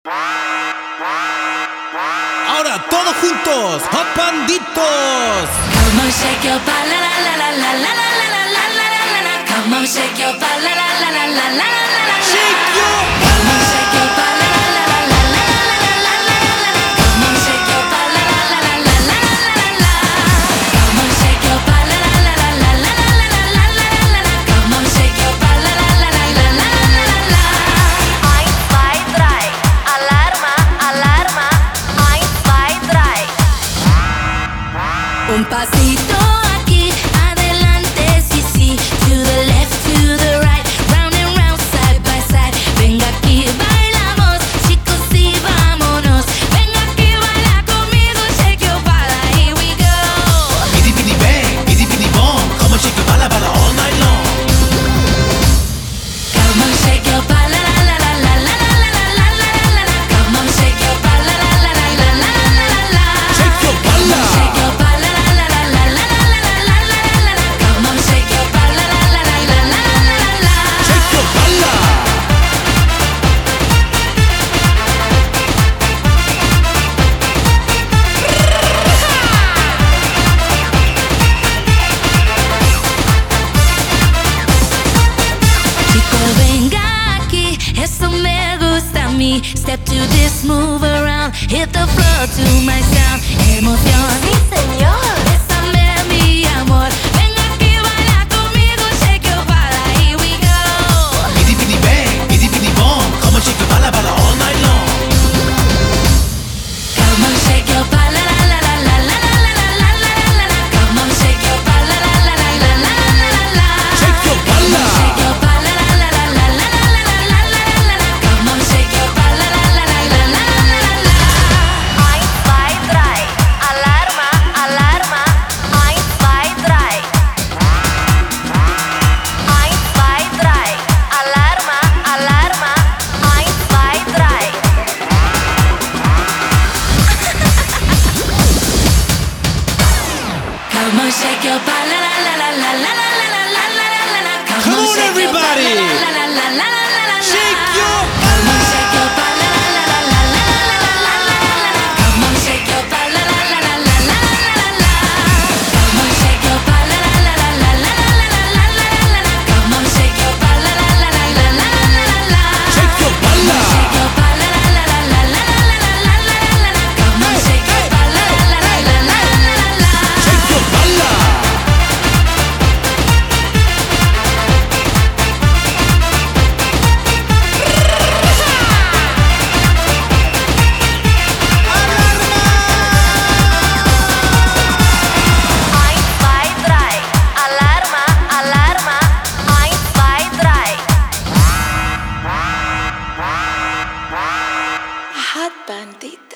Ahora todos juntos, hot banditos. Come on, shake your body, la la la la la la la la la la la. Come on, shake your body, la la la la la la la la. Shake your Come on, shake your body, la la la la la la la la la. Come on, shake your body, la la la la la la la. Come on, shake your body, la la la la la la la. Come on, shake your body, la la la la la la. 1, 2, 3, alarma, alarma. 1, 2, 3. Un pasito aquí, adelante, sí, sí. To the left, to the right, round and round, side by side. Venga aquí, bailamos, chicos, y vámonos. Venga aquí, baila conmigo, shake your body, here we go. Bitty bitty bang, bitty bitty bong. Come on, shake your bala bala all night long. Come on, shake your body, la la la la la la la la la la. Come on, shake your body, la la la la la la la. Shake your bala. Shake your body, la la la la la la la la. Come on, shake your body, la la la la la la. Shake your bala. Chico, venga aquí, eso me gusta a mí. Step to this, move around, hit the floor to my sound. Emoción, Sí, señor. bésame mi amor. Venga aquí, baila conmigo, shake your body, here we go. Bitty bitty bang, bitty bitty bong. Come on, shake your bala bala all night long. Come on, shake your body, la la la la la la la la la. Come on, shake your body, la la la la la la. Shake your bala. Shake your body, la la la la la la la. Come on, shake your body, la la la la la la. 1, 2, 3, alarma, alarma. 1, 2, 3. 1, 2, 3, alarma, alarma. 1, 2, 3. Come on, shake your body, la la la la la la la la la. Come on, shake your body, everybody. la la la la la la. Shake your Come on, shake your body, la la la la la la. Come on, shake your body, la la la la la. Come on, shake your body, la la la la la. Come on, shake your body, la la la la la. Shake your bala. Shake your body, la la la la la. Come on, shake your body, la la la la. Shake your bala. Alarma, alarma. 1, 2, 3. Hot bandit.